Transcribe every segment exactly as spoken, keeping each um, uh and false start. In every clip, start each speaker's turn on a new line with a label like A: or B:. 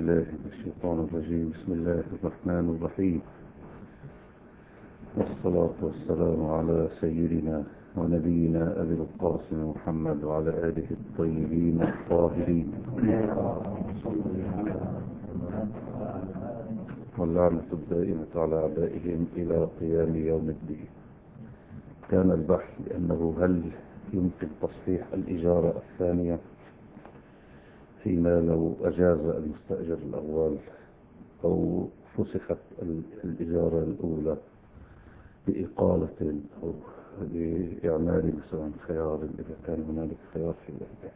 A: بالله من الشيطان الرجيم. بسم الله الرحمن الرحيم، والصلاة والسلام على سيدنا ونبينا أبي القاسم محمد وعلى آله الطيبين الطاهرين، واللعنة الدائمة على أعدائهم إلى قيام يوم الدين. كان البحث لأنه هل يمكن تصحيح الإجارة الثانية فيما لو أجاز المستأجر الأول أو فسخت الإجارة الأولى بإقالة أو بإعمال مثلا خيار إذا كان هنالك خيار في ذلك.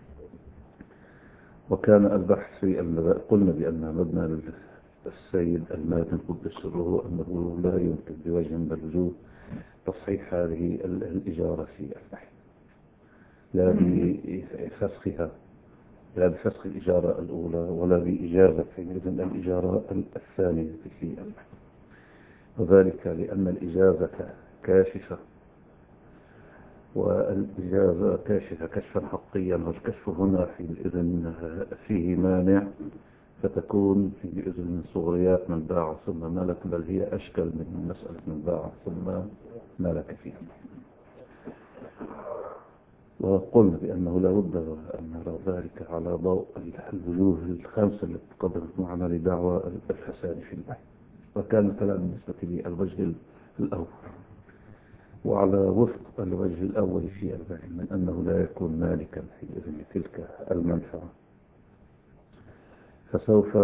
A: وكان البحث في المبادئ قلنا بأن مبنى السيد الماتن قدس سره أنه لا يمكن بوجه من الوجوه تصحيح هذه الإجارة في البحث، لا بفسخها لا بفسخ الإجارة الأولى ولا بإجازة حينئذ الإجارة الثانية في البحث، وذلك لأن الإجازة كاشفة والإجازة كاشفة كشفا حقيا، والكشف هنا حينئذ فيه مانع، فتكون حينئذ من صغريات من باع ثم ملك، بل هي أشكل من مسألة من باع ثم ملك فيها. وقلنا بأنه لا بد أن نرى ذلك على ضوء الوجوه الخمسة التي قدمت معنا لدعوى الفساد في البحث. وكان الكلام بالنسبة للوجه الأول، وعلى وفق الوجه الأول في البحث من أنه لا يكون مالكا لتلك المنفعة، فسوف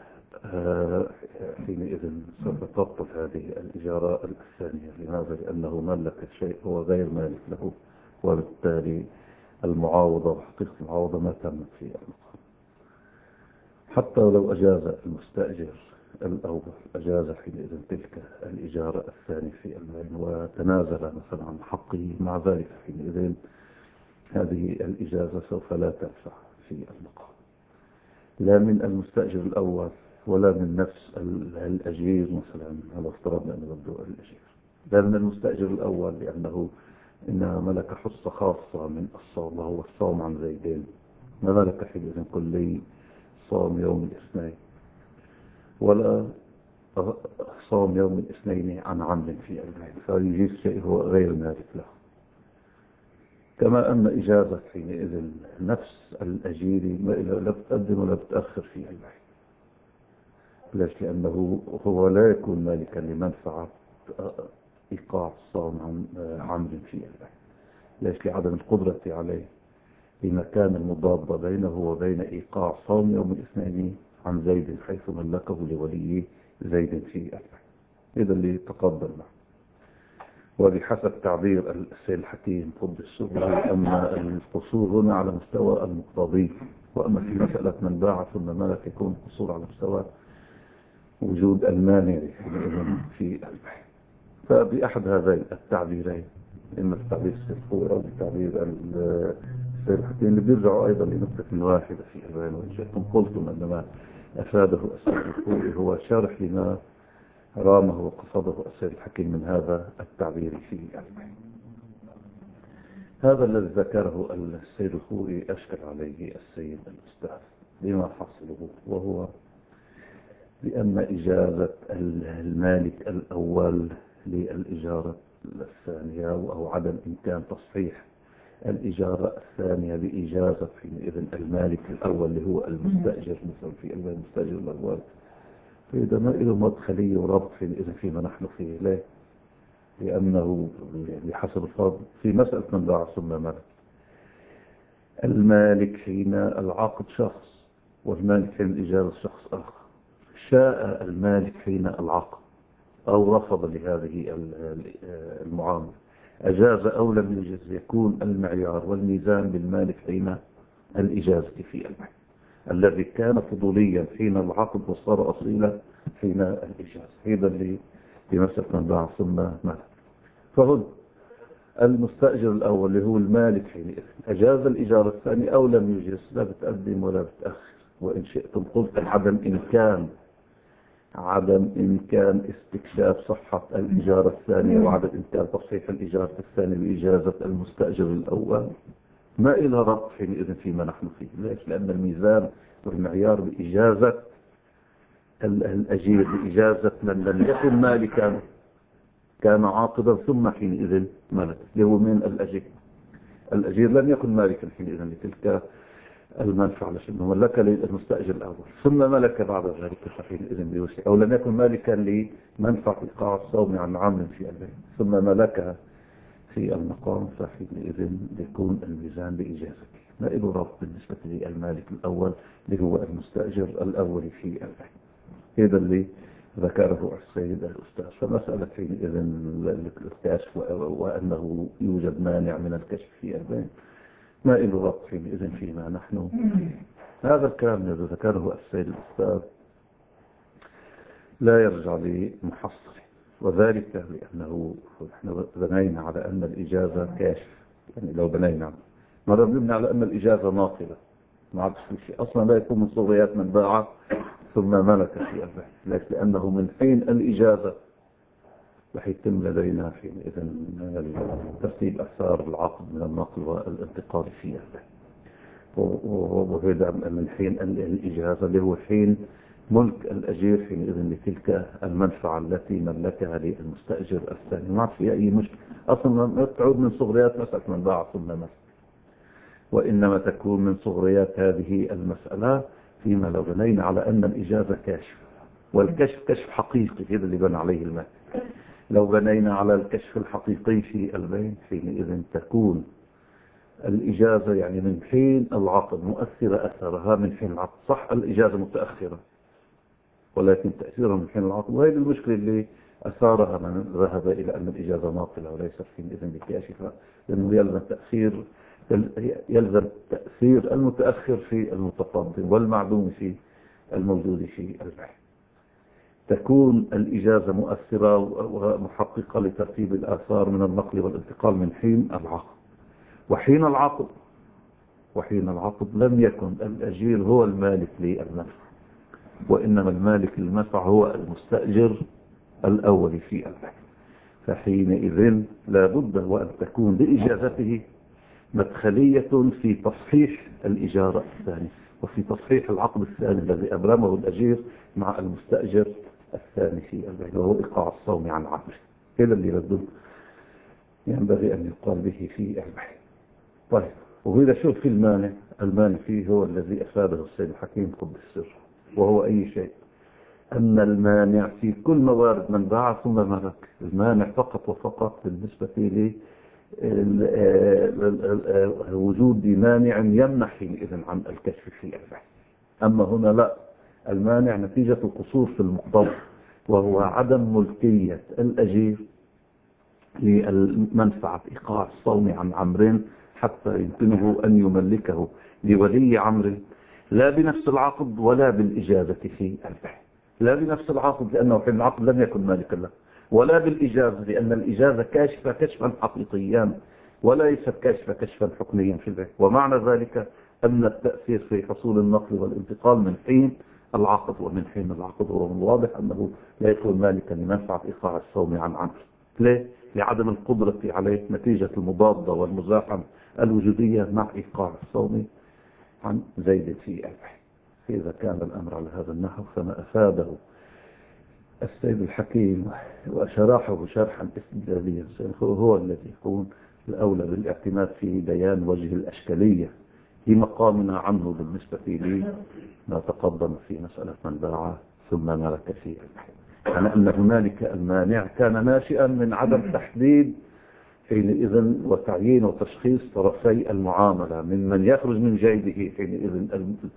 A: حينئذ سوف تبطل هذه الإجارة الثانية. لماذا؟ لأنه ملك الشيء هو غير مالك له، وبالتالي المعاوضة وحقيقة المعاوضة ما تمت في المقام. حتى ولو أجاز المستأجر الأول أجاز حينئذ تلك الإجارة الثانية في المال وتنازل مثلا عن حقه، مع ذلك حينئذ هذه الإجازة سوف لا تنفع في المقام، لا من المستأجر الأول ولا من نفس الأجير مثلا، على افتراضنا أن نبدو الأجير، لا من المستأجر الأول لأنه إنها ملك حصة خاصة من الصوم وهو الصوم عن زيدين، ما ملك حينئذ كلي صوم يوم الاثنين، ولا صوم يوم الاثنين عن عمد في البيت، فيجيز شيء هو غير مالك له. كما أن إجازة حينئذ نفس الأجير لا بتقدم ولا بتأخر في البيت. ليش؟ لأنه هو لا يكون مالكا لمنفعة إيقاع الصوم عن عمد في البيت. ليش؟ لعدم القدرة عليه بمكان المضاد بينه وبين إيقاع صوم يوم الاثنين عن زيد حيث ملكه لولي زيد في البيت. إذا اللي تقدم له. وبحسب تعبير السيد الحكيم قدس سره أما القصور هنا على مستوى المقتضي، وأما في مسألة من باع ثم ملك يكون القصور على مستوى وجود المانع في البحث. فبأحد هذين التعبيرين، إما التعبير السيد أو التعبير السيد الحكيم، اللي بيرجعوا أيضا لنقطة واحدة في البيان، وإن شئتم قلتم أنما أفاده السيد هو شرح لما رامه وقصده السيد الحكيم من هذا التعبير في البحث. هذا الذي ذكره السيد الخوئي أشكل عليه السيد الأستاذ بما حصله، وهو بأن إجازة المالك الأول للإجارة الثانية أو عدم إمكان تصحيح الإجارة الثانية بإجازة حينئذ المالك الأول اللي هو المستأجر مثلا في المستأجر الأول، فإذا ما له مدخلية وربط حينئذ فيما نحن فيه. ليه؟ لأنه بحسب الفرض في مسألة من باع ثم ملك، المالك حين العقد شخص والمالك حين الإجازة شخص آخر. شاء المالك حين العقد أو رفض لهذه المعاملة، أجاز أو لم يجز، يكون المعيار والميزان بالمالك حين الإجازة في البحث، الذي كان فضوليا حين العقد وصار أصيلا حين الإجازة. هذا اللي بمسألة من باع ثم ملك. فهنا المستأجر الأول اللي هو المالك حين أجاز الإجارة الثانية أو لم يجز، لا بتقدم ولا بتأخر. وإن شئتم قلت عدم إمكان عدم إمكان استكشاف صحة الإجارة الثانية وعدم إمكان تصحيح الإجارة الثانية بإجازة المستأجر الأول ما إلى ربط حينئذ فيما نحن فيه. ليش؟ لأن الميزان والمعيار بإجازة الأجير بإجازة من لم يكن مالكا كان عاقدا ثم حينئذ ملك، اللي هو من الأجير. الأجير لم يكن مالكا حينئذ لتلك المنفعة لأنه ملك للمستأجر الأول ثم ملك بعد ذلك فحينئذ بيوسع، أو لم يكن مالكا لمنفعة إيقاع الصوم عن عام في البيت ثم ملكها في المقام فحينئذ يكون الميزان بإجازته. ما له ربط بالنسبة للمالك الأول اللي هو المستأجر الأول في البيت. هذا اللي ذكره السيد الأستاذ. فمسألة حينئذ الكشف وأنه يوجد مانع من الكشف في البيت ما له ربط حينئذ فيما نحن. هذا الكلام الذي ذكره السيد الأستاذ لا يرجع لمحصل، وذلك لأنه نحن بنينا على أن الإجازة كاشف. يعني لو بنينا مرة بنبني على أن الإجازة ناقلة ما عادش في شيء أصلا، لا يكون من صغريات من باع ثم ملك في البيع، لكن لأنه من حين الإجازة رح يتم لدينا حينئذ ترتيب أثار العقد من النقل والانتقال في البيع، وهذا من حين الإجازة اللي هو حين ملك الأجير حينئذ لتلك المنفعة التي ملكها للمستأجر الثاني. ما في أي مشكلة أصلا، ما تعود من صغريات مسألة من باع ثم ملك، وإنما تكون من صغريات هذه المسألة فيما لو بنينا على أن الإجازة كشف، والكشف كشف حقيقي هذا اللي بنى عليه المال. لو بنينا على الكشف الحقيقي في البيع حينئذ تكون الإجازة يعني من حين العقد مؤثرة أثرها من حين العقد. صح الإجازة متأخرة ولكن تأثيرها من حين العقد، وهذه المشكلة اللي أثارها من ذهب إلى أن الإجازة ناقلة وليس حينئذ بكاشفة، لأنه يلزم تأثير يلزم تأثير المتأخر في المتقدم والمعدوم في الموجود في البيع. تكون الإجازة مؤثرة ومحققة لترتيب الآثار من النقل والانتقال من حين العقد. وحين العقد وحين العقد لم يكن الأجير هو المالك للمنفعة، وإنما المالك للمنفعة هو المستأجر الأول في البيع. فحينئذ لا بد وأن تكون لإجازته مدخلية في تصحيح الإجارة الثانية وفي تصحيح العقد الثاني الذي أبرمه الأجير مع المستأجر الثاني في البيع، وهو إيقاع الصوم عن عمله. هذا اللي بده ينبغي أن يقال به في البيع. طيب، وإذا شوف في المانع، المانع فيه هو الذي أفاده السيد الحكيم قدس السر، وهو أي شيء أن المانع في كل موارد من باع ثم ملك. المانع فقط وفقط بالنسبة لي وجود مانع يمنع حينئذ عن الكشف في البيع. أما هنا لا، المانع نتيجة القصور في المقتضى، وهو عدم ملكية الأجير للمنفعة إيقاع الصوم عن عمر حتى يمكنه أن يملكه لولي عمر، لا بنفس العقد ولا بالإجازة في البيع. لا بنفس العقد لأنه حين العقد لم يكن مالكا له، ولا بالإجازة لأن الإجازة كاشفة كشفا حقيقيا وليست كاشفة كشفا حكميا في البيع. ومعنى ذلك أن التأثير في حصول النقل والانتقال من حين العقد، ومن حين العقد هو من الواضح أنه لا يكون مالكا لمنفعة إيقاع الصوم عن عمر. ليه؟ لعدم القدرة عليه نتيجة المضادة والمزاحمة الوجودية مع إيقاع الصوم عن زيد في البيع. فإذا كان الأمر على هذا النحو فما أفاده السيد الحكيم وشرحه شرحا استدلاليا هو الذي يكون الأولى بالاعتماد في بيان وجه الأشكالية في مقامنا عنه بالنسبة لي ما تقدم في مسألة من باع ثم ملك في البيع. يعني أن هنالك المانع كان ناشئا من عدم تحديد حينئذ وتعيين وتشخيص طرفي المعاملة، من من يخرج من جيبه حينئذ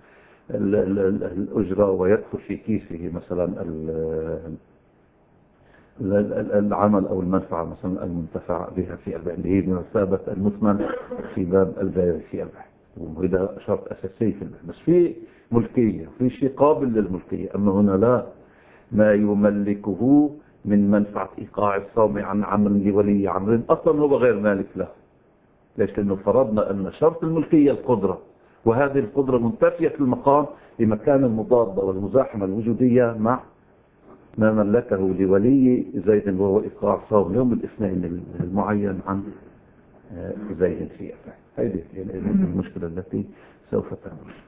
A: الأجرة ويدخل في كيسه مثلا العمل أو المنفعة مثلا المنتفع بها في البيع، اللي هي بمثابة المثمن في باب البيع في البيع، وهذا شرط أساسي في البيع. بس في ملكية، في شيء قابل للملكية. أما هنا لا، ما يملكه من منفعة إيقاع الصوم عن عمر لولي عمر أصلا هو غير مالك له. ليش؟ لأنه فرضنا أن شرط الملكية القدرة، وهذه القدرة منتفية في المقام لمكان المضادة والمزاحمة الوجودية مع ما ملكه لولي زيد وهو إيقاع صوم يوم الاثنين المعين عن زيد في البيع. هذه هي المشكلة التي سوف تمر.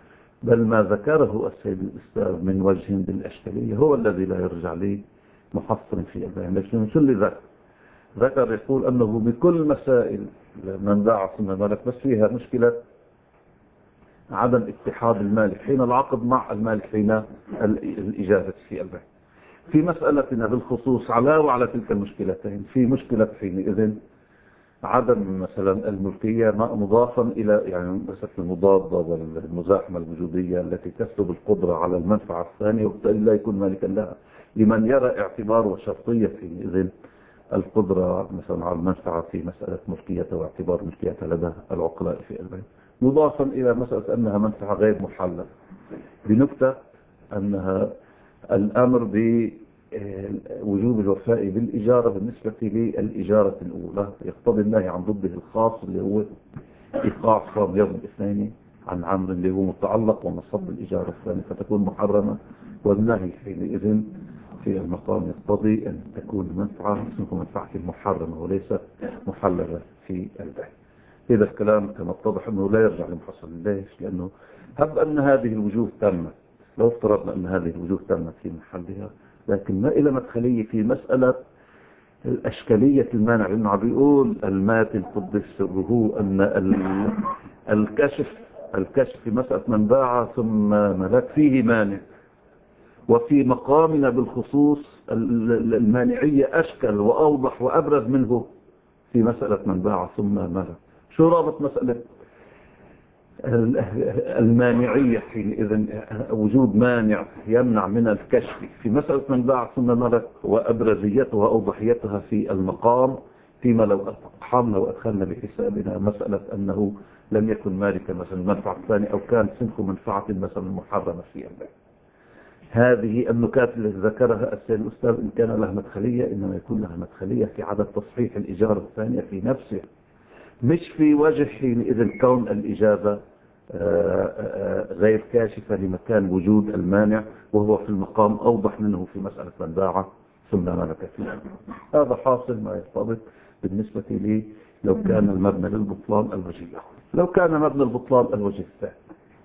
A: بل ما ذكره السيد الأستاذ من وجه بالأشكالية هو الذي لا يرجع لي محصر في البيان. لكن شو اللي ذكر؟ ذكر يقول أنه بكل مسائل من باع ثم ملك بس فيها مشكلة عدم اتحاد المالك حين العقد مع المالك حين الإجازة في البيع. في مسألتنا بالخصوص علاوة على تلك المشكلتين في مشكلة حينئذ عدم مثلا الملكية مضافا إلى يعني مسألة المضادة والمزاحمة الوجودية التي تسلب القدرة على المنفعة الثانية وبالتالي لا يكون مالكا لها، لمن يرى اعتبار وشرطية حينئذ القدرة مثلا على المنفعة في مسألة ملكية واعتبار ملكية لدى العقلاء في البيع، مضافا إلى مسألة أنها منفعة غير محلة بنكتة أنها الأمر بوجوب الوفاء بالإجارة بالنسبة للإجارة الأولى يقتضي النهي عن ضده الخاص اللي هو إيقاع صام يوم الاثنين عن عمر اللي هو متعلق ومصب الإجارة الثانية فتكون محرمة، والنهي حينئذ في المقام يقتضي أن تكون منفعة اسمه منفعة محرمة وليست محللة في البيع. إذا الكلام كما اتضح أنه لا يرجع لمحصل. ليش؟ لأنه هب أن هذه الوجوه تمت، لو افترضنا أن هذه الوجوه تمت في محلها لكن ما إلى مدخلية في مسألة الأشكالية المانع، لأنه عم بيقول الماتن قدس سره أن الكشف الكشف في مسألة من باع ثم ملك فيه مانع، وفي مقامنا بالخصوص المانعية أشكل وأوضح وأبرز منه في مسألة من باع ثم ملك. شو رابط مسألة المانعية حينئذ وجود مانع يمنع من الكشف في مسألة من باع ثم ملك وأبرزيتها وأوضحيتها في المقام، فيما لو أقحمنا وأدخلنا بحسابنا مسألة أنه لم يكن مالكا مثلا المنفعة الثانية أو كان سنخ منفعة مثلا محرمة في البيع. هذه النكات التي ذكرها السيد الأستاذ إن كان لها مدخلية إنما يكون لها مدخلية في عدد تصحيح الإجارة الثانية في نفسه، مش في وجه حينئذ كون الإجابة غير كاشفة لمكان وجود المانع وهو في المقام أوضح منه في مسألة من باع ثم ملك فيه. هذا حاصل ما يرتبط بالنسبة لي لو كان المبنى للبطلان الوجه الأول. لو كان مبنى البطلان الوجه الثاني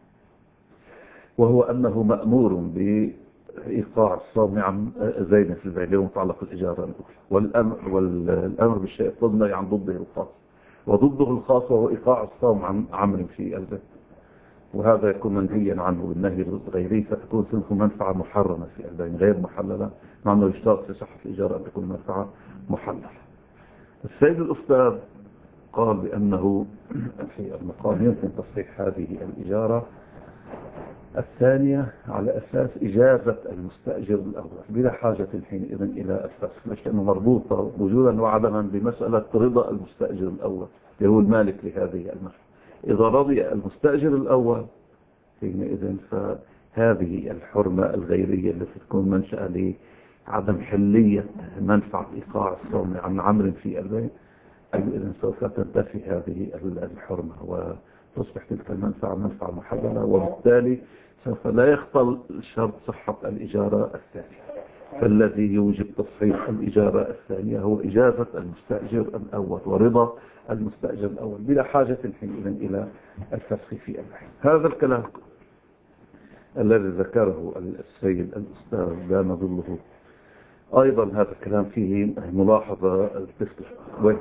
A: وهو أنه مأمور بإيقاع الصوم عن زين في البيع اللي هو متعلق بالإجارة الأولى، والأمر, والأمر بالشيء يقتضي عن ضده الخاص، وضده الخاص وهو إيقاع الصوم عن عمل في البيع، وهذا يكون منهيا عنه بالنهي الغيري فتكون سنخ منفعة محرمة في البيع غير محللة، مع أنه يشترط في صحة الإجارة أن تكون منفعة محللة. السيد الأستاذ قال بأنه في المقام يمكن تصحيح هذه الإجارة الثانية على أساس إجازة المستأجر الأول بلا حاجة حينئذ إلى الفسخ، مش لأنه مربوطة وجودا وعدما بمسألة رضا المستأجر الأول اللي هو المالك لهذه المنفعة. إذا رضي المستأجر الأول حينئذ فهذه الحرمة الغيرية التي تكون منشأة لعدم حلية منفعة إيقاع الصوم عن عمل في البيع إذن سوف تنتفي هذه الحرمة وتصبح تلك المنفعة منفعة محللة، وبالتالي سوف لا يخطل شرط صحة الإجارة الثانية. فالذي يوجب تصحيح الإجارة الثانية هو إجازة المستأجر الأول ورضا المستأجر الأول بلا حاجة حينئذ إلى الفسخ في البيع. هذا الكلام الذي ذكره السيد الأستاذ لا نظله أيضا هذا الكلام فيه ملاحظة تفتح.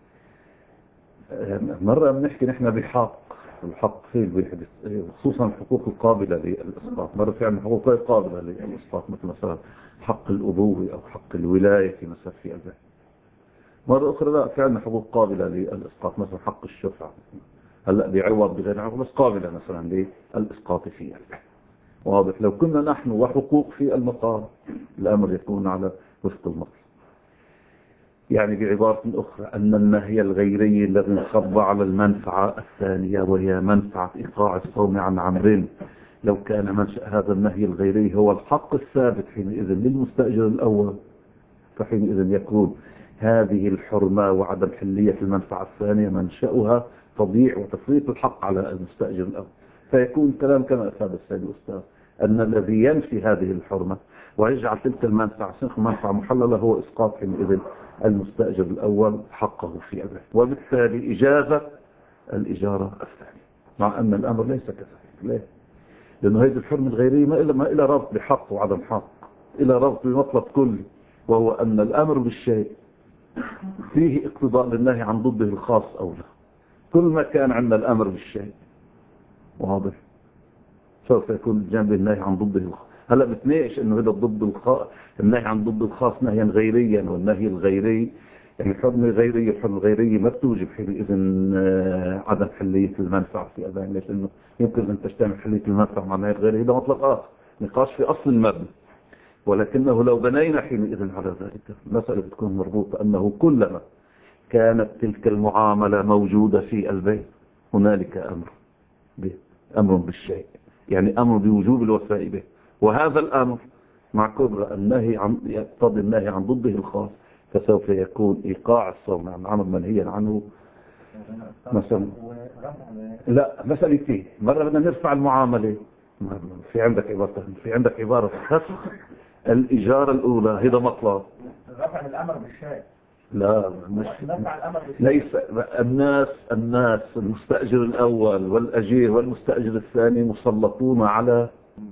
A: مرة بنحكي نحن بحق الحق في الوحدة خصوصا الحقوق القابلة للإسقاط، مرة في عندنا حقوق غير قابلة للإسقاط مثل مثلا حق الأبوة أو حق الولاية في مثلا في البيع. مرة أخرى لا في عندنا حقوق قابلة للإسقاط مثلا حق الشفعة هلا بعوض بغير عوض بس قابلة مثلا للإسقاط في البيع. واضح؟ لو كنا نحن وحقوق في المقام الأمر يكون على وفق المطلب. يعني بعبارة أخرى أن النهي الغيري الذي انصب على المنفعة الثانية وهي منفعة إيقاع الصوم عن عمرين، لو كان منشأ هذا النهي الغيري هو الحق الثابت حينئذ للمستأجر الأول فحينئذ يكون هذه الحرمة وعدم حلية المنفعة الثانية منشأها تضييع وتفريط الحق على المستأجر الأول، فيكون كلام كما أفاد السيد الأستاذ أن الذي ينفي هذه الحرمة ويجعل تلك المنفعة سنخ منفعة محللة هو إسقاط حينئذ المستأجر الأول حقه في البيع، وبالتالي إجازة الإجارة الثانية، مع أن الأمر ليس كذلك. ليه؟ لأنه هذه الحرمة الغيرية ما إلا ما إلى ربط بحق وعدم حق، إلى ربط بمطلب كلي، وهو أن الأمر بالشيء فيه اقتضاء للنهي عن ضده الخاص أو لا. كل ما كان عندنا الأمر بالشيء واضح سوف يكون جانب النهي عن ضده الخاص. هلا بتناقش انه هذا ضد الخاص، النهي عن ضد الخاص نهيا غيريا، والنهي الغيري يعني الحرمه الغيريه، الحرمه الغيريه ما بتوجب حينئذ عدم حليه المنفعه في البيان، ليش؟ لانه يمكن ان تجتمع حليه المنفعه مع النهي الغيري، هذا مطلب اخر نقاش في اصل المبنى. ولكنه لو بنينا حينئذ على ذلك المساله بتكون مربوطه انه كلما كانت تلك المعامله موجوده في البيت هنالك امر به، امر بالشيء، يعني امر بوجوب الوفاء به، وهذا الامر مع كبر النهي عن يقتضي النهي عن ضده الخاص، فسوف يكون ايقاع الصوم عن عمل منهيا عنه. مثلا لا مسألتين، مرة بدنا نرفع المعاملة، في عندك عبارة في عندك عبارة فسخ الإجارة الأولى، هذا مطلب
B: رفع الأمر بالشيء.
A: لا مش ليس الناس الناس المستأجر الأول والأجير والمستأجر الثاني مسلطون على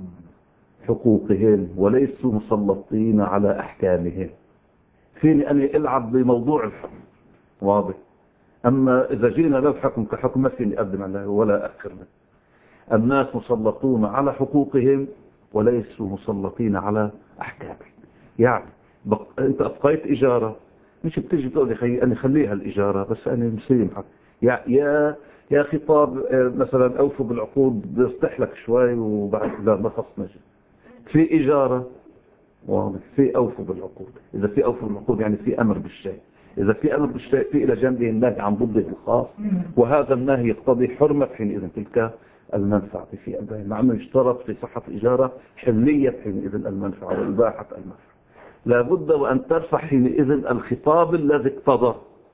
A: حقوقهم وليسوا مسلطين على أحكامهم. فيني أنا ألعب بموضوع الحكم واضح، أما إذا جينا للحكم كحكم ما فيني أقدم عليه ولا أكثر منه. الناس مسلطون على حقوقهم وليسوا مسلطين على أحكامهم. يعني بق... أنت أبقيت إجارة، مش بتيجي تقول لي خي أنا خليها الإجارة بس أنا مسيمحك يا يا يا خطاب مثلا أوفوا بالعقود بيصلح لك شوي وبعد لا ما خصنا شيء. في إجارة واضح، في أوفوا بالعقود، إذا في أوفوا بالعقود يعني في أمر بالشيء، إذا في أمر بالشيء في إلى جنبه النهي عن ضده الخاص، وهذا النهي يقتضي حرمة حينئذ تلك المنفعة في البيع، مع أنه يشترط في صحة الإجارة حلية حينئذ المنفعة وإباحة المنفعة. لابد وأن ترفع حينئذ الخطاب الذي اقتضى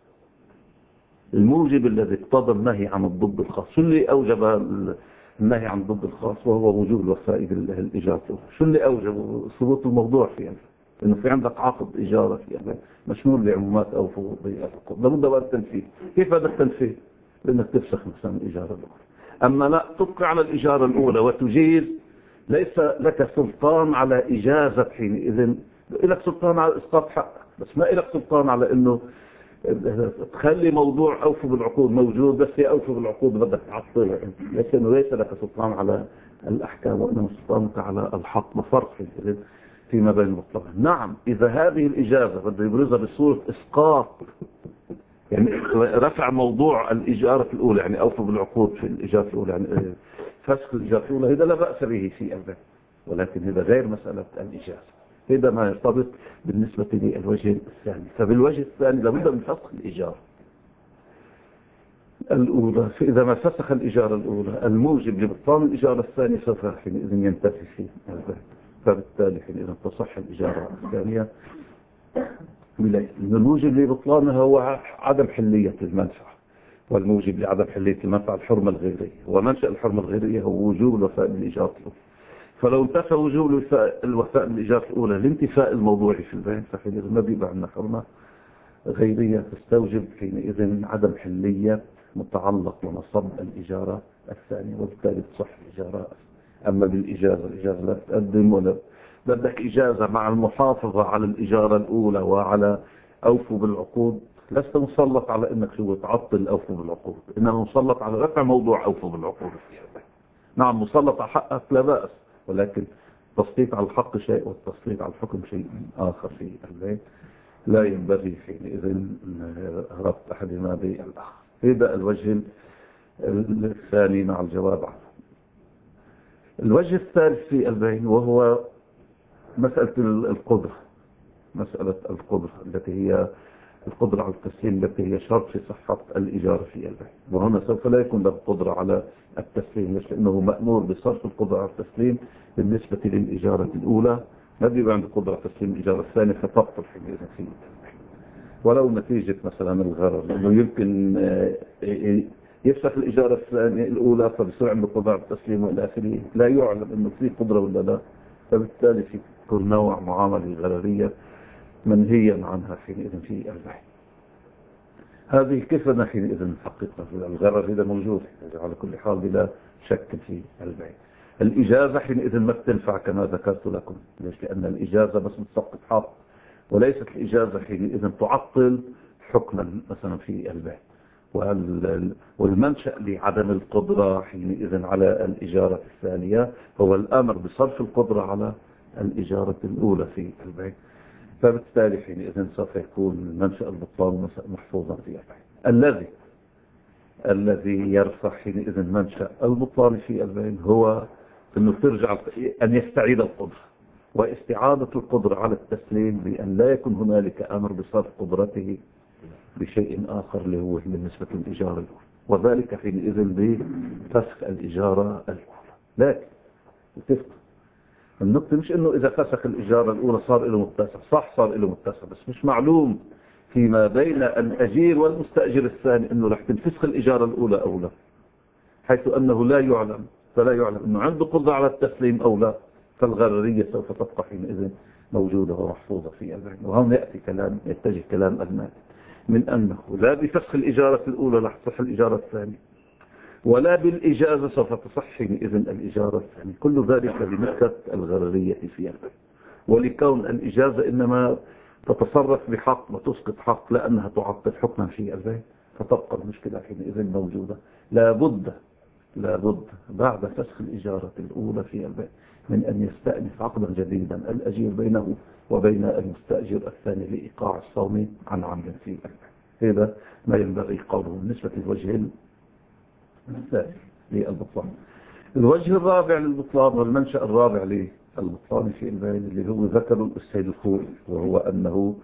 A: الموجب الذي اقتضى النهي عن الضد الخاص. شو اللي أوجب النهي عن الضد الخاص؟ وهو وجوب الوفاء بالإجارة. شو اللي أوجب ثبوت الموضوع فيه؟ إنه في عندك عقد إجارة فيه مشمول بعمومات أو فروض العقود، لابد وأن تنفيه. كيف هذا التنفيه؟ لأنك تفسخ مثلا الإجارة الأولى. أما لا تبقى على الإجارة الأولى وتجيز، ليس لك سلطان على إجازة حينئذ، لك سلطان على إسقاط حقك بس ما لك سلطان على إنه تخلي موضوع أوفوا بالعقود موجود، بس هي أوفوا بالعقود بدك تعطلها، لكنه ليس لك سلطان على الأحكام وإنما سلطانك على الحق. بفرق في فيما بين المطلقين. نعم إذا هذه الإجازة بده يبرزها بصورة إسقاط، يعني رفع موضوع الإجارة الأولى يعني أوفوا بالعقود في الإجارة الأولى، يعني فسخ الإجارة الأولى، هذا لا بأس به في البيع، ولكن هذا غير مسألة الإجازة، هذا ما يرتبط بالنسبة للوجه الثاني. فبالوجه الثاني لابد من فسخ الإجارة الأولى، فإذا ما فسخ الإجارة الأولى الموجب لبطلان الإجارة الثانية سوف حينئذ ينتفي في البيع، فبالتالي حينئذ تصح الإجارة الثانية بلا الموجب لبطلانها هو عدم حلية المنفعة، والموجب لعدم حلية المنفعة الحرمة الغيرية، ومنشأ الحرمة الغيرية هو وجوب الوفاء بالإجارة الأولى. فلو انتفى وجوب الوفاء بالإجارة الأولى لانتفاء الموضوع في البيع، فحينئذ ما بيبقى عندنا حرمة غيرية تستوجب حينئذ عدم حلية متعلق ونصب الإجارة الثانية، وبالتالي تصح الإجارة. أما بالإجازة الإجازة لا تقدم ولا بدك إجازة مع المحافظة على الإجارة الأولى وعلى أوفوا بالعقود، لست مسلط على أنك شو تعطل أوفوا بالعقود، إنما مسلط على رفع موضوع أوفوا بالعقود. نعم مسلط على حقك لا بأس، ولكن التسليط على الحق شيء والتسليط على الحكم شيء آخر في البيت، لا ينبغي حينئذ ربط أحدهما بالآخر. هذا الوجه الثاني مع الجواب عنه. الوجه الثالث في البين وهو مسألة القدرة، مسألة القدرة التي هي القدرة على التسليم، التي هي شرط في صحة الإجارة في البيع. وهنا سوف لا يكون له قدرة على التسليم، لأنه مأمور بصرف القدرة على التسليم بالنسبة للإجارة الأولى، ما بيبقى عنده قدرة على تسليم الإجارة الثانية فتبطل حينئذ في البيع. ولو نتيجة مثلا الغرر، لأنه يمكن يفسخ الإجارة الثانية الأولى فبصير عنده قدرة على التسليم والى آخره، لا يعلم أنه في قدرة ولا لا، فبالتالي في كل نوع معاملة غررية منهيا عنها حينئذ في البيع. هذه كيف بدنا حينئذ نحققها؟ الغرر إذا موجود على كل حال بلا شك في البيع. الإجازة حينئذ ما بتنفع كما ذكرت لكم. ليش؟ لأن الإجازة بس بتسقط حق، وليست الإجازة حينئذ تعطل حكما مثلا في البيع. والمنشأ لعدم القدرة حينئذ على الإجارة الثانية هو الأمر بصرف القدرة على الإجارة الأولى في البيع. فبالتالي حينئذ سوف يكون منشأ البطلان محفوظا في البيع. الذي الذي يرفع حينئذ منشأ البطلان في البيع هو أنه ترجع أن يستعيد القدرة، واستعادة القدرة على التسليم بأن لا يكون هنالك أمر بصرف قدرته بشيء آخر اللي هو بالنسبة للإجارة الأولى، وذلك حينئذ بفسخ الإجارة الأولى. لكن تفق النقطة مش أنه إذا فسخ الإجارة الأولى صار له متسع، صح صار له متسع، بس مش معلوم فيما بين الأجير والمستأجر الثاني أنه رح تنفسخ الإجارة الأولى أو لا، حيث أنه لا يعلم، فلا يعلم أنه عنده قدرة على التسليم أو لا، فالغررية سوف تبقى حينئذ موجودة ومحفوظة في البيع. وهون يأتي كلام يتجه كلام المالك من أنه لا بفسخ الإجارة الأولى رح تصح الإجارة الثانية، ولا بالإجازة سوف تصح حينئذ الإجارة الثانية. كل ذلك لنكت الغررية في البيع، ولكون الإجازة إنما تتصرف بحق وتسقط حق لأنها تعطل حكما في البيع، فتبقى المشكلة حينئذ موجودة. لابد لابد بعد فسخ الإجارة الأولى في البيع من أن يستأنف عقدا جديدا الأجير بينه وبين المستأجر الثاني لإيقاع الصوم عن عمد في البيع. هذا ما ينبغي قوله بالنسبة للوجه الثالث للبطلان. الوجه الرابع للبطلان والمنشأ الرابع للبطلان في البيع اللي هو ذكر السيد الخوئي، وهو أنه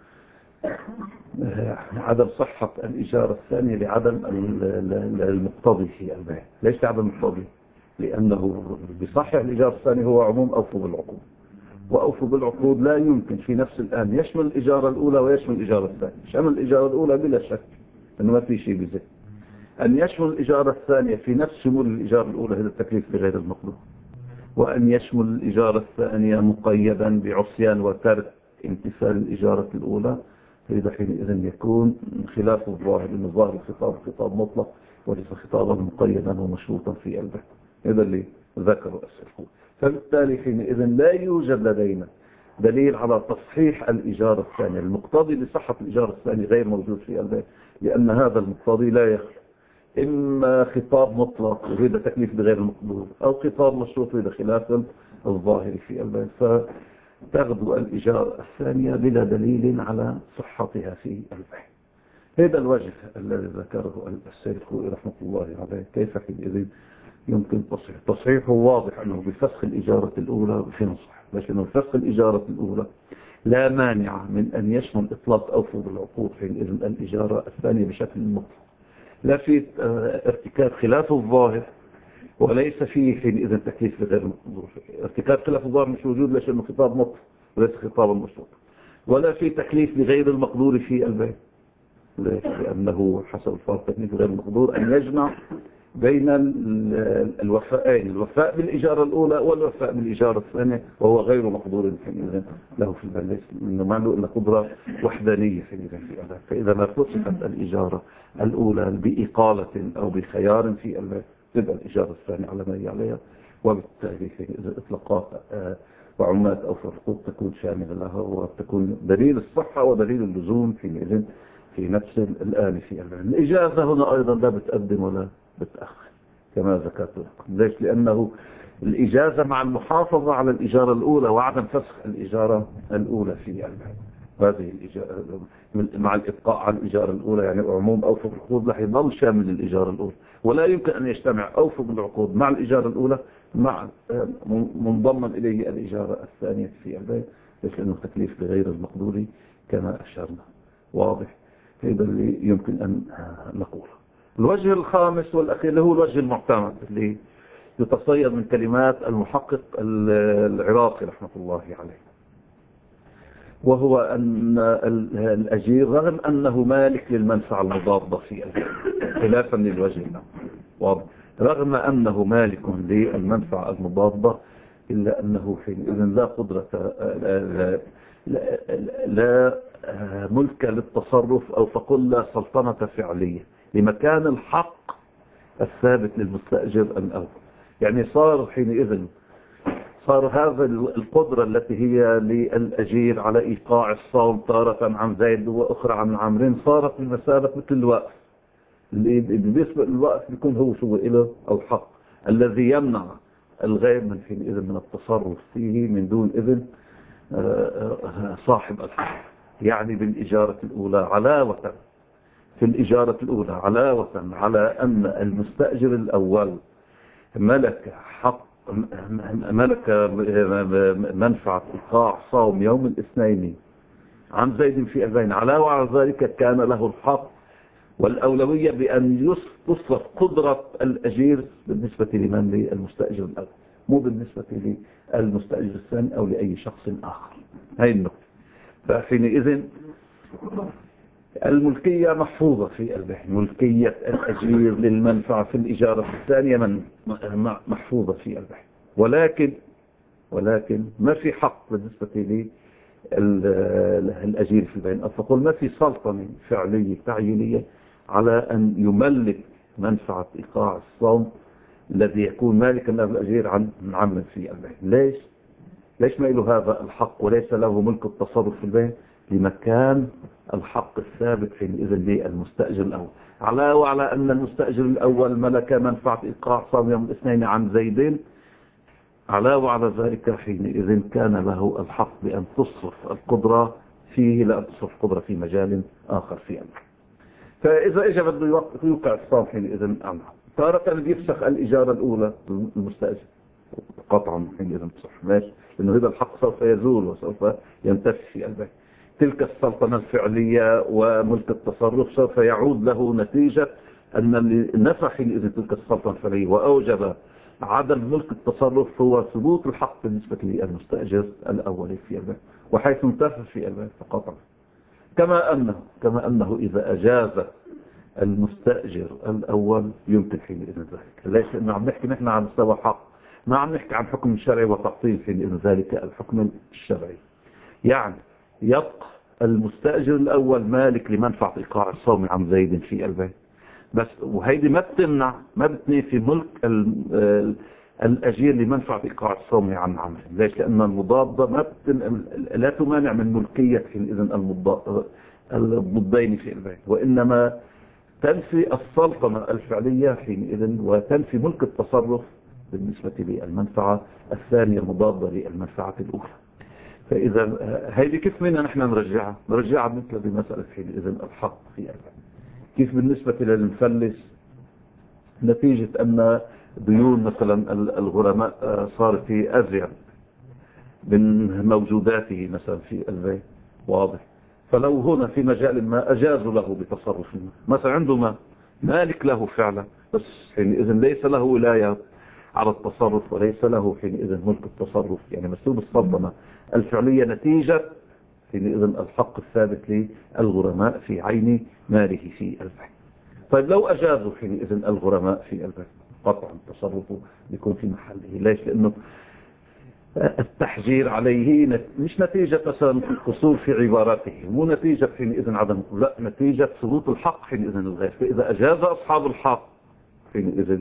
A: عدم صحة الإجارة الثانية لعدم المقتضي في البيع. ليش عدم المقتضي؟ لأنه بصحة الإجارة الثانية هو عموم أوفوا بالعقود، وأوفوا بالعقود لا يمكن في نفس الآن يشمل الإجارة الأولى ويشمل الإجارة الثانية. شمل الإجارة الأولى بلا شك أنه ما في شيء بذلك. أن يشمل الإجارة الثانية في نفس شمول الإجارة الأولى هذا التكليف بغير المقدور، وأن يشمل الإجارة الثانية مقيدا بعصيان وترك امتثال الإجارة الأولى، فإذا حينئذ يكون خلاف الظاهر، لأن الظاهر الخطاب خطاب مطلق وليس خطابا مقيدا ومشروطا في البيع. هذا اللي ذكره السلفون. فبالتالي حينئذ لا يوجد لدينا دليل على تصحيح الإجارة الثانية. المقتضي لصحة الإجارة الثانية غير موجود في البيع، لأن هذا المقتضي لا يخلو إما خطاب مطلق وهذا تكليف بغير المقدور، أو خطاب مشروط وهذا خلاف الظاهر في البيع، فتغدو الإجارة الثانية بلا دليل على صحتها في البيع. هذا الوجه الذي ذكره السيد الخوئي رحمة الله عليه. كيف حينئذ يمكن تصحيح؟ تصحيحه واضح أنه بفسخ الإجارة الأولى في نصح، لكن فسخ الإجارة الأولى لا مانع من أن يشمل إطلاق أوفوا بالعقود حينئذ الإجارة الثانية بشكل مطلق، لا في ارتكاب خلاف الظاهر وليس فيه حينئذ تكليف بغير المقدور. ارتكاب خلاف الظاهر مش موجود ليش انه خطاب مطلق وليس خطابا مشروط، ولا في تكليف بغير المقدور في البيع. ليش؟ لأنه حسب الفرق تكليف بغير المقدور أن يجمع بين الوفاءين، الوفاء بالإجارة الأولى والوفاء بالإجارة الثانية، وهو غير مقدور حينئذ له في البيع، لأنه ما له إلا قدرة وحدانية حينئذ في البيع. فإذا ما فسخت الإجارة الأولى بإقالة أو بخيار في البيع تبقى الإجارة الثانية على ما هي عليها، وبالتالي إذا إطلاقات وعمات أو فرقود تكون شاملة لها وتكون دليل الصحة ودليل اللزوم حينئذ في نفس الآن في البيع. الإجازة هنا أيضا لا بتقدم ولا بتأخر كما ذكرت لكم. ليش؟ لأنه الإجازة مع المحافظة على الإجارة الأولى وعدم فسخ الإجارة الأولى في البيع. هذه الإجارة مع الإبقاء على الإجارة الأولى يعني عموم أوفوا بالعقود لا يظل شامل الإجارة الأولى، ولا يمكن أن يجتمع أوفوا بالعقود مع الإجارة الأولى مع منضما إليه الإجارة الثانية في البيع، لأنه تكليف بغير المقدور كما أشرنا. واضح؟ هذا اللي يمكن أن نقوله. الوجه الخامس والأخير اللي هو الوجه المعتمد اللي يتصيد من كلمات المحقق العراقي رحمة الله عليه، وهو أن الأجير رغم أنه مالك للمنفعة المضادة في البيع خلافا للوجه الأول، رغم أنه مالك للمنفعة المضادة إلا أنه حينئذ لا قدرة لا, لا, لا ملك للتصرف أو فقل لا سلطنة فعلية لمكان الحق الثابت للمستأجر الأول. يعني صار حينئذ صار هذا القدرة التي هي للأجير على إيقاع الصوم تارة عن زيد وأخرى عن عمرو صارت بمثابة مثل الوقف. اللي بالنسبة للوقف بيكون هو شو له أو حق الذي يمنع الغير من حينئذ من التصرف فيه من دون إذن صاحب الحق. يعني بالإجارة الأولى علاوة في الإجارة الأولى علاوة على أن المستأجر الأول ملك حق ملك منفعة إيقاع صوم يوم الاثنين عن زيد في أذين، علاوة على ذلك كان له الحق والأولوية بأن تصرف قدرة الأجير بالنسبة لمن للمستأجر الأول، مو بالنسبة للمستأجر الثاني أو لأي شخص آخر. هاي النقطة. فحينئذ الملكية محفوظة في البيع، ملكية الأجير للمنفعة في الإجارة الثانية من محفوظة في البيع، ولكن ولكن ما في حق بالنسبة للأجير في البيع. فقل ما في سلطنة فعلية تعيينية على أن يملك منفعة إيقاع الصوم الذي يكون مالكا له الأجير عن عمل في البيع. ليش؟ ليش ما له هذا الحق وليس له ملك التصرف في البيع؟ لمكان الحق الثابت حينئذ للمستأجر الأول، علاوة على أن المستأجر الأول ملك منفعة إيقاع صوم يوم الاثنين عن زيدين، علاوة على ذلك حينئذ كان له الحق بأن تصرف القدرة فيه لا تصرف القدرة في مجال آخر في أمر. فإذا إجا بده يوقع الصوم حينئذ عنها تارة بيفسخ الإجارة الأولى المستأجر قطعا حينئذ تصح ماشي، لأنه هذا الحق سوف يزول وسوف ينتفي في البيع. تلك السلطنة الفعلية وملك التصرف سوف يعود له نتيجة أن اللي نفى حينئذ تلك السلطنة الفعلية وأوجب عدم ملك التصرف هو ثبوت الحق بالنسبة للمستأجر الأولي في البيع، وحيث انتفى في البيع فقطع. كما أنه كما أنه إذا أجاز المستأجر الأول يمكن حينئذ ذلك. ليش؟ لأنه عم نحكي نحن عن مستوى حق، ما عم نحكي عن حكم شرعي وتعطيل حينئذ ذلك الحكم الشرعي. يعني يبقى المستأجر الأول مالك لمنفعة إيقاع الصوم عن زيد في البيع بس، وهيدي ما بتمنع ما بتنفي ملك الأجير لمنفعة إيقاع الصوم عن عمل. ليش؟ لأن المضادة ما بتن... لا تمانع من ملكية حينئذ الضدين في البيع، وإنما تنفي السلطنة الفعلية حينئذ وتنفي ملك التصرف بالنسبة للمنفعة الثانية المضادة للمنفعة الأولى. فإذا هيدي كيف منا نحن نرجعها؟ نرجعها مثل بمسألة حينئذ الحق في البيع. كيف بالنسبة للمفلس نتيجة أن ديون مثلا الغرماء صارت في أزيد من موجوداته مثلا في البيع واضح، فلو هنا في مجال ما أجازوا له بتصرف مثلا عنده ما مالك له فعلا بس حينئذ ليس له ولاية على التصرف وليس له حينئذ ملك التصرف، يعني مسلوب السلطنة الفعلية نتيجة حينئذ الحق الثابت للغرماء في عين ماله في البيع. طيب لو أجازوا حينئذ الغرماء في البيع قطعا تصرفه بيكون في محله. ليش؟ لأنه التحجير عليه مش نتيجة مثلا قصور في عبارته، مو نتيجة حينئذ عدم، لا نتيجة ثبوت الحق حينئذ الغير. فإذا أجاز أصحاب الحق حينئذ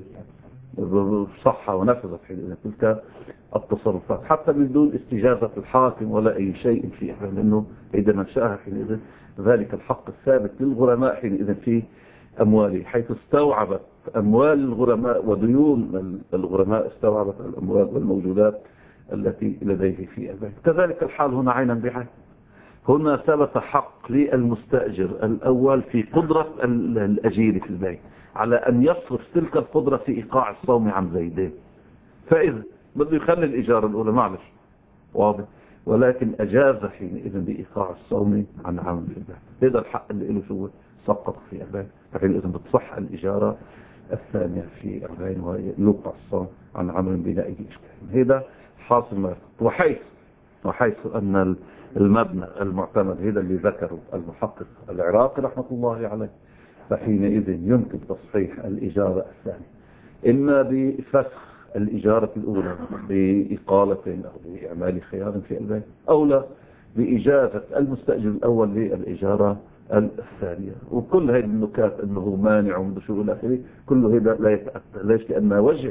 A: صح ونفذت حينئذ تلك التصرفات حتى من دون استجازة الحاكم ولا أي شيء فيها، لأنه إذا منشأها حينئذ ذلك الحق الثابت للغرماء حينئذ في أمواله، حيث استوعبت أموال الغرماء وديون الغرماء استوعبت الأموال والموجودات التي لديه في البيت. كذلك الحال هنا عينا بعين، هنا ثبت حق للمستأجر الأول في قدرة الأجير في البيت على أن يصرف تلك القدرة في إيقاع الصوم عن زيدين. فإذا بده يخلي الإجارة الأولى معلش واضح، ولكن أجاز حينئذ بإيقاع الصوم عن عمل في البيت. هذا الحق اللي له شو سقط في البيت، فحينئذ بتصح الإجارة الثانية في البيت ويوقع الصوم عن عمل بلا أي إشكال. هذا حاصل ما وحيث وحيث أن المبنى المعتمد هذا اللي ذكره المحقق العراقي رحمة الله عليه، فحينئذ يمكن تصحيح الإجارة الثانية إما بفسخ الإجارة الأولى بإقالة أو بإعمال خيار في البيت، أو لا بإجازة المستأجر الأول للإجارة الثانية. وكل هذه النكات أنه مانع ومن شو إلى آخره كل هذا لا يتأثر. ليش؟ لأن وجه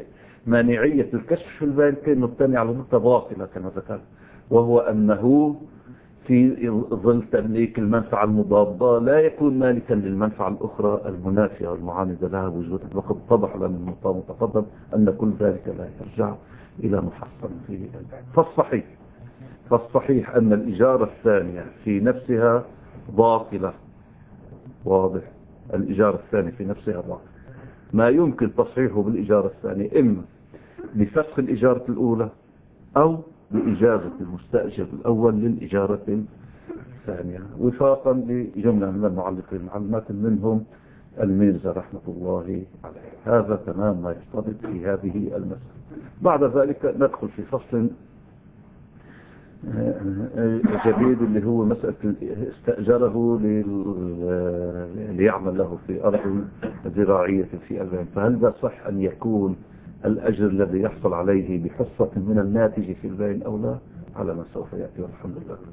A: مانعية الكشف في البين كأنه الثاني على نقطة باطلة كما ذكرت، وهو أنه في ظل تمليك المنفعة المضادة لا يكون مالكا للمنفعة الأخرى المنافية والمعاندة لها بوجود. وقد اتضح لنا المقام متقدم أن كل ذلك لا يرجع إلى محصن في البيع. فالصحيح فالصحيح أن الإجارة الثانية في نفسها باطلة. واضح؟ الإجارة الثانية في نفسها باطلة. ما يمكن تصحيحه بالإجارة الثانية إما بفسخ الإجارة الأولى أو بإجازة المستأجر الأول للإجارة الثانية، وفاقا لجملة من المعلقين معلومات منهم الميرزا رحمة الله عليه. هذا تمام ما يفترض في هذه المسألة. بعد ذلك ندخل في فصل جديد اللي هو مسألة استأجره ليعمل له في أرض زراعية في البين، فهل ده صح أن يكون الأجر الذي يحصل عليه بحصة من الناتج في البين أو لا؟ على ما سوف يأتي والحمد لله.